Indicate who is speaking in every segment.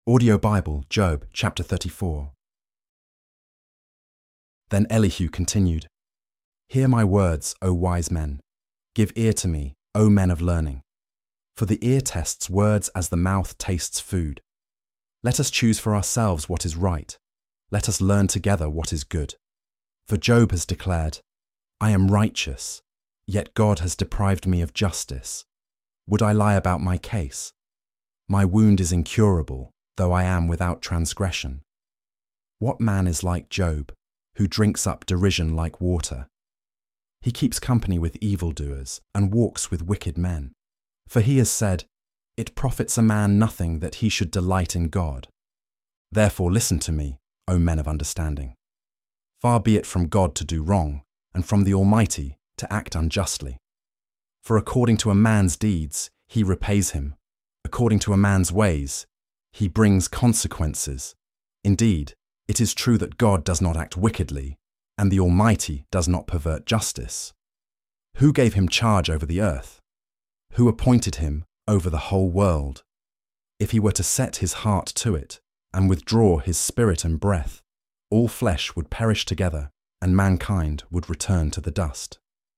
Speaker 1: Audio Bible, Job, chapter 34. Then Elihu continued, "Hear my words, O wise men. Give ear to me, O men of learning. For the ear tests words as the mouth tastes food. Let us choose for ourselves what is right. Let us learn together what is good. For Job has declared, I am righteous, yet God has deprived me of justice. Would I lie about my case? My wound is incurable, though I am without transgression. What man is like Job, who drinks up derision like water? He keeps company with evildoers and walks with wicked men. For he has said, It profits a man nothing that he should delight in God. Therefore listen to me, O men of understanding. Far be it from God to do wrong, and from the Almighty to act unjustly. For according to a man's deeds, he repays him. According to a man's ways, he brings consequences. Indeed, it is true that God does not act wickedly, and the Almighty does not pervert justice. Who gave him charge over the earth? Who appointed him over the whole world? If he were to set his heart to it, and withdraw his spirit and breath, all flesh would perish together, and mankind would return to the dust.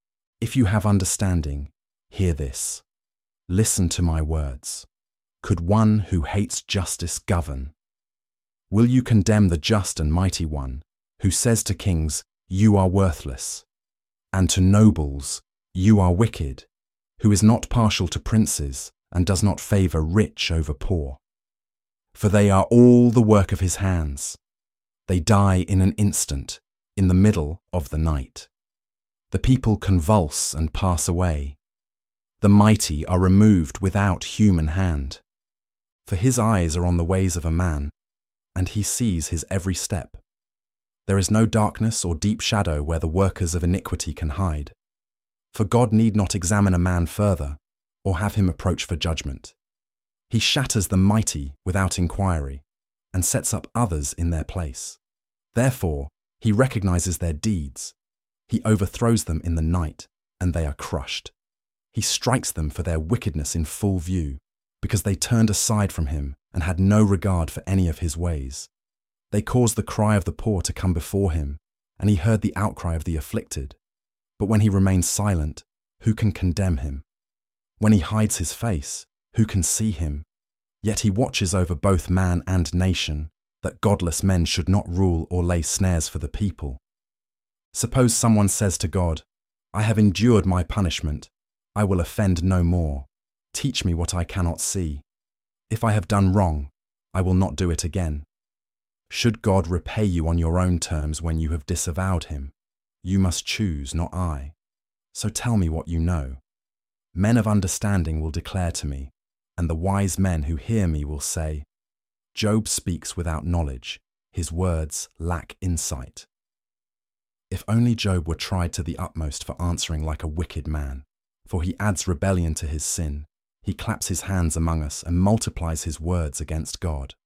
Speaker 1: If you have understanding, hear this. Listen to my words. Could one who hates justice govern? Will you condemn the just and mighty one, who says to kings, You are worthless, and to nobles, You are wicked, who is not partial to princes and does not favor rich over poor? For they are all the work of his hands. They die in an instant, in the middle of the night. The people convulse and pass away. The mighty are removed without human hand. For his eyes are on the ways of a man, and he sees his every step. There is no darkness or deep shadow where the workers of iniquity can hide. For God need not examine a man further, or have him approach for judgment. He shatters the mighty without inquiry, and sets up others in their place. Therefore, he recognizes their deeds. He overthrows them in the night, and they are crushed. He strikes them for their wickedness in full view, because they turned aside from him and had no regard for any of his ways. They caused the cry of the poor to come before him, and he heard the outcry of the afflicted. But when he remains silent, who can condemn him? When he hides his face, who can see him? Yet he watches over both man and nation, that godless men should not rule or lay snares for the people. Suppose someone says to God, I have endured my punishment. I will offend no more. Teach me what I cannot see. If I have done wrong, I will not do it again. Should God repay you on your own terms when you have disavowed him? You must choose, not I. So tell me what you know. Men of understanding will declare to me, and the wise men who hear me will say, Job speaks without knowledge. His words lack insight. If only Job were tried to the utmost for answering like a wicked man, for he adds rebellion to his sin. He claps his hands among us and multiplies his words against God.